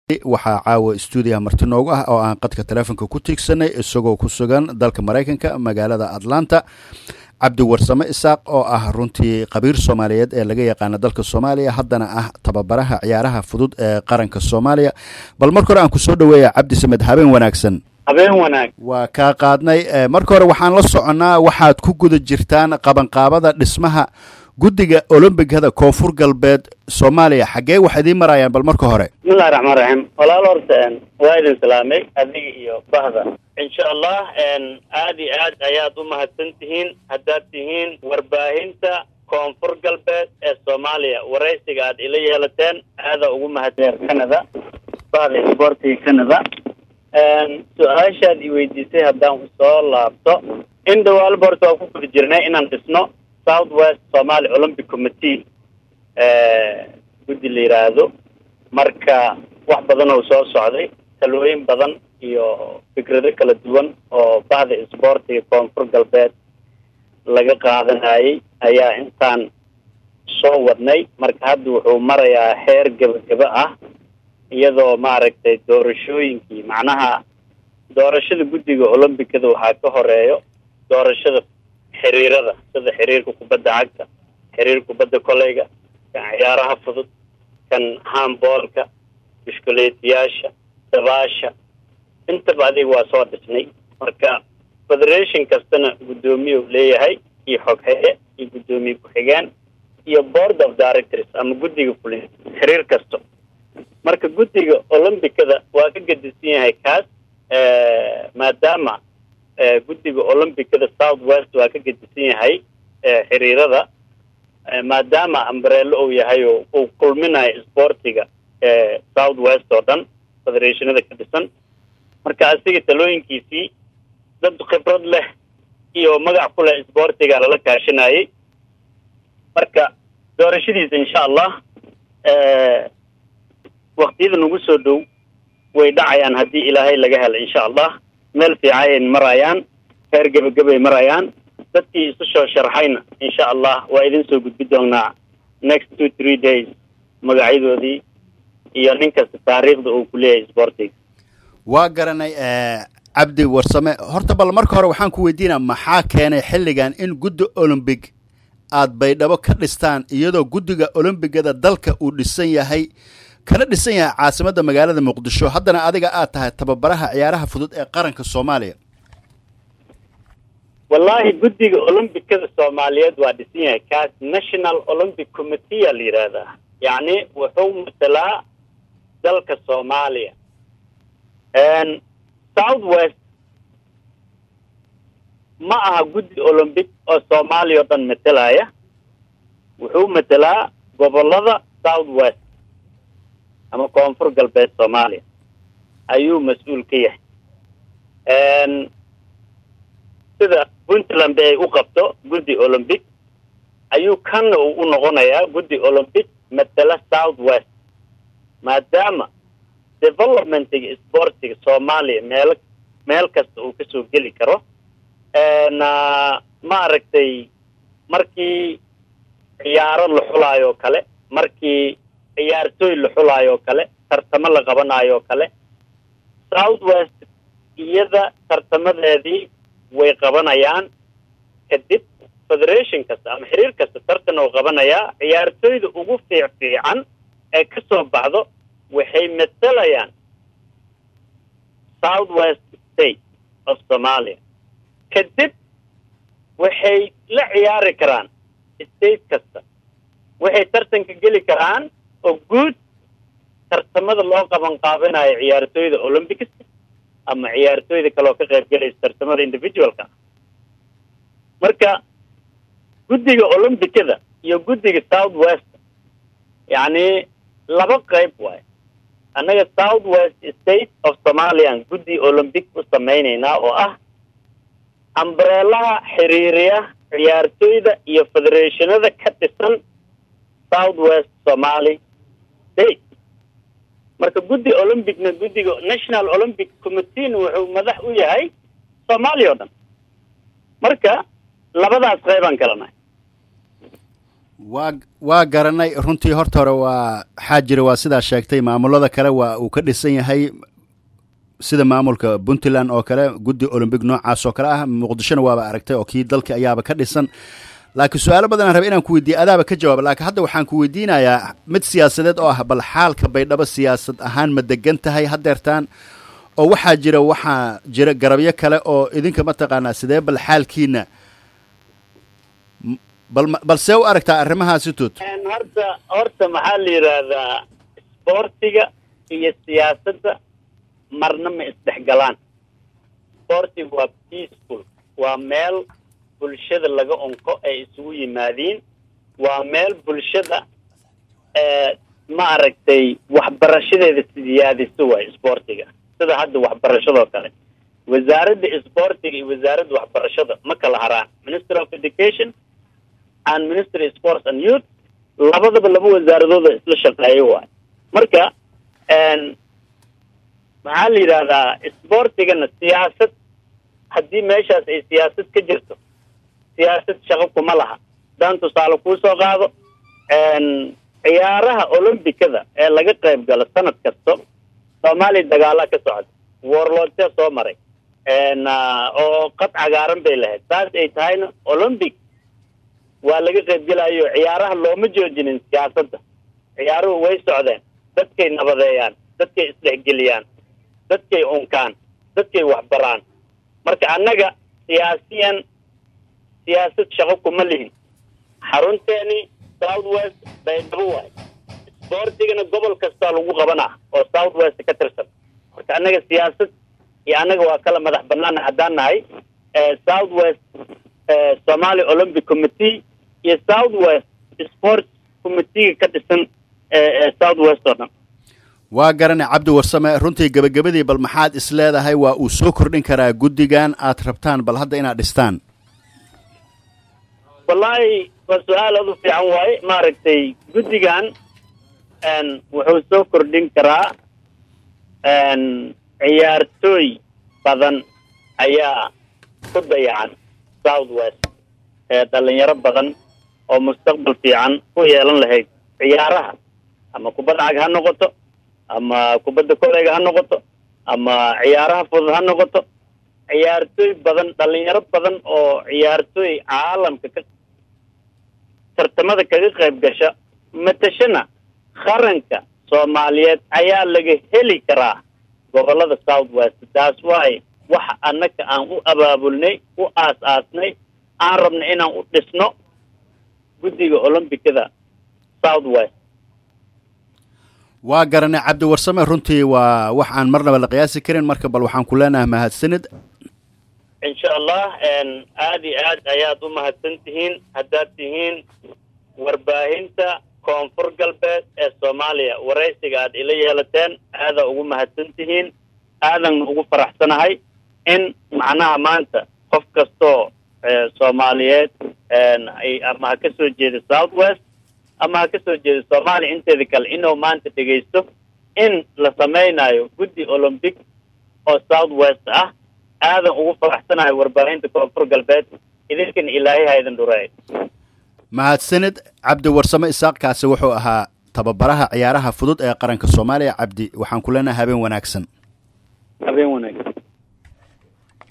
waxaa caawa stuudiyaha marti noogu ah oo aan qadka taleefonka ku tiigsanay isagoo ku sugan dalka Mareykanka magaalada Atlanta cabdi warsame isaaq oo ah runtii qabiir Soomaaliyeed ee laga yaqaan dalka Soomaaliya haddana ah tababaraha ciyaaraha fudud ee qaranka Soomaaliya bal marka hore aan ku soo dhaweeyaa cabdi samed habeen wanaagsan waa ka qaadnay marka hore waxaan la soconaa waxaad ku guda jirtaan qabanqaabada dhismaha guddiga Olombikada Koonfur Galbeed Soomaaliya xagee wax idin marayaan bal marka hore bismillaahir rahmaanir rahiim walaal hortaan waa idin salaamay adiga iyo bahda insha Allah aad ayaad u mahadsantihiin haddaad tihiin warbaahinta Koonfur Galbeed ee Soomaaliya wareysiga aad ila yeelateen aad ugu mahadsan Canada bahda sportiga Canada su'aashaad i weydiisay haddaan soo laabto in dhawaal borto ku guda jirnay inaan dhisno Southwest Somali Olympic Committee guddi la yiraahdo marka wax badan oo soo socday talooyin badan iyo fikrado kala duwan oo bahda sportiga Koonfur Galbeed laga qaadanayay ayaa intaan soo wadnay marka hadda wuxuu marayaa heer gabagaba ah iyadoo maaragtay doorashooyinkii macnaha doorashada guddiga Olombikada waxaa ka horeeyo doorashada xiriirada sida xiriirka kubadda cagta xiriirka kubadda koleyga kan ciyaaraha fudud kan handballka bishkuleetiyaasha dabaasha inta badan waa soo dhisnay marka federation kastana guddoomiye uu leeyahay iyo xoghaye iyo guddoomiye ku-xigeen iyo board of directors ama guddiga fulin xiriir kasto marka guddiga Olombikada waa ka gadisan yahay kaas maadaama guddiga Olombikada Southwest waa ka gadisan yahay xiriirada maadaama umbrella uu yahay oo kulminayo sportiga Southwest oo dhan federationada ka dhisan marka asiga talooyinkiisii dad khibrad leh iyo magac ku leh sportiga la kaashanayay marka doorashadiisa insha Allah waqtiyada nagu soo dhow way dhacayaan haddii ilaahay laga helo insha Allah meel fiican marayaan heer gabagabay marayaan dadkii isu soo sharxayna insha Allah waa idin soo gudbi doonaa next 2-3 days magacyadoodii iyo ninka taariikhda uu ku leeyahay sportiga waa garanay cabdi warsame horta bal marka hore waxaan ku weydiinaa maxaa keenay xilligan in guddi Olympic aad baydhabo ka dhistaan iyadoo guddiga Olombikada dalka uu dhisan yahay kana dhisan yahay caasimadda magaalada Muqdisho haddana adiga aad tahay tababaraha ciyaaraha fudud ee qaranka Soomaaliya wallahi guddiga Olombikada Soomaaliyeed waa dhisan yahay kaas National Olympic Committee la yiraahdaa yani wuxuu matalaa dalka Soomaaliya Southwest ma aha guddi Olympic oo Soomaaliya oo dhan matalaya wuxuu matalaa gobolada Southwest ama Koonfur Galbeed Soomaaliya ayuu mas'uul ka yahay sida Puntland ay u qabto guddi Olympic ayuu kan u noqonayaa guddi Olympic matala Southwest maadaama developmentiga sportiga Soomaaliya meel kasta uu ka soo geli karo maaragtay markii ciyaaro la xulaayo kale markii ciyaartooy la xulaayo kale tartamo la qabanayo kale Southwest iyada tartamadeedii way qabanayaan kadib federation kasta ama xiriir kasta tartan oo qabanaya ciyaartooyda ugu fiican ee ka soo baxdo waxay matalayaan Southwest State of Somalia kadib waxay la ciyaari karaan state kasta waxay tartanka geli karaan oo guud tartamada loo qaban qaabanayo ciyaartooyda Olympics ama ciyaartooyda kale oo ka qayb galay tartamada individualka marka guddiga Olympicada iyo guddiga Southwest yani laba qayb waay anaga Southwest State of Somalia guddi Olympic u sameynayna oo ah umbrella xiriiriya ciyaartooyda iyo federationada ka dhisan Southwest Somali State marka guddi Olympicna guddiga National Olympic Committee wuxuu madax u yahay Soomaaliya oo dhan marka labadaas qaybaan kala nahay waa garanay runtii horta hore waa xaajira waa sidaa sheegtay maamulada kale waa uu ka dhisan yahay sida maamulka Puntland oo kale guddi Olympic noocaas oo kale ah Muqdishona waaba aragtay oo kii dalka ayaaba ka dhisan laakiin su'aalo badan aan rabay inaan ku weydiiyo adaaba ka jawaab laakiin hadda waxaan ku weydiinayaa mid siyaasadeed oo ah bal xaalka Baydhabo siyaasad ahaan ma degan tahay hadeertaan oo waxaa jira garabyo kale oo idinka ma taqaanaa sidee bal xaalkiina bal see u aragtaa arrimahaasi tuut horta maxaa la yidhaahdaa isboortiga iyo siyaasadda marna ma isdhexgalaan isboortiga waa peaceful waa meel bulshada laga onko ay isugu yimaadiin waa meel bulshada ma aragtay waxbarashadeeda siyaadiso waay isboortiga sida hadda waxbarashadoo kale wasaaradda isboortiga iyo wasaaradda waxbarashada ma kala haraan Ministry of Education and Ministry of Sports and Youth labadaba laba wasaaradooda isla shaqeeyo waay marka maxaa la yidhaahdaa isboortigana siyaasad haddii meeshaas ay siyaasad ka jirto siyaasad shaqo kuma laha hadaan tusaale kuu soo qaado ciyaaraha olombikada ee laga qayb galo sanad kasto Soomaaliya dagaala ka socda warlordka soo maray oo qad cagaaran bay lahayd taas ay tahayna Olympic waa laga qayb galayo ciyaaraha looma joojinin siyaasadda ciyaaruhu way socdeen dadkay nabadeeyaan dadkay isdhexgeliyaan dadkay onkaan dadkay waxbaraan marka annaga siyaasad shaqo kuma lihin xarunteeni South West Baydhabo waay isboortigana gobol kasta lagu qabanaa oo South West ka tirsan marka annaga siyaasad iyo annaga waa kala madax bannaan haddaan nahay South West Somali Olympic Committee iyo South West Sports Committee ka dhisan South West oo dhan waa garanay Cabdi Warsame runtii gabagabadii bal maxaad isleedahay waa uu soo kordhin karaa guddigan aad rabtaan bal hadda inaad dhistaan wallahi waa su'aal aad u fiican waaye maaragtay guddigan wuxuu soo kordhin karaa ciyaartooy badan ayaa ku dayacan South West dhalinyaro badan oo mustaqbal fiican ku yeelan lahayd ciyaaraha ama kubadda cag ha noqoto ama kubadda kolayga ha noqoto ama ciyaaraha fudud ha noqoto ciyaartooy badan dhalinyaro badan oo ciyaartooy caalamka ka tartamada kaga qayb gasha matashana qaranka Soomaaliyeed ayaa laga heli karaa gobolada South West taas waay wax annaka aan u abaabulnay u aas-aasnay aan rabna inaan u dhisno guddiga Olombikada South West waa garanay Cabdi Warsame runtii waa wax aan marnaba la qiyaasi karin marka bal waxaan ku leenahay mahadsanid insha Allah aad iyo aad ayaad u mahadsantihiin haddaad tihiin warbaahinta koonfur galbeed ee Soomaaliya waraysiga aad ila yeelateen aada ugu mahadsantihiin aadan ugu faraxsanahay in macnaha maanta qof kastoo Soomaaliyeed ay ama ka soo jeeda South West ama ka soo jeeda Soomaaliya inteeda kale inuu maanta dhageysto in la sameynayo guddi Olympic oo South West ah aadan ugu faraxsanahay warbaahinta koonfur galbeed idinkan Ilaahay haydan dhuray mahadsanid Cabdi Warsame Isaaq kaasi wuxuu ahaa tababaraha ciyaaraha fudud ee qaranka Soomaaliya Cabdi waxaan ku leenahay habeen wanaagsan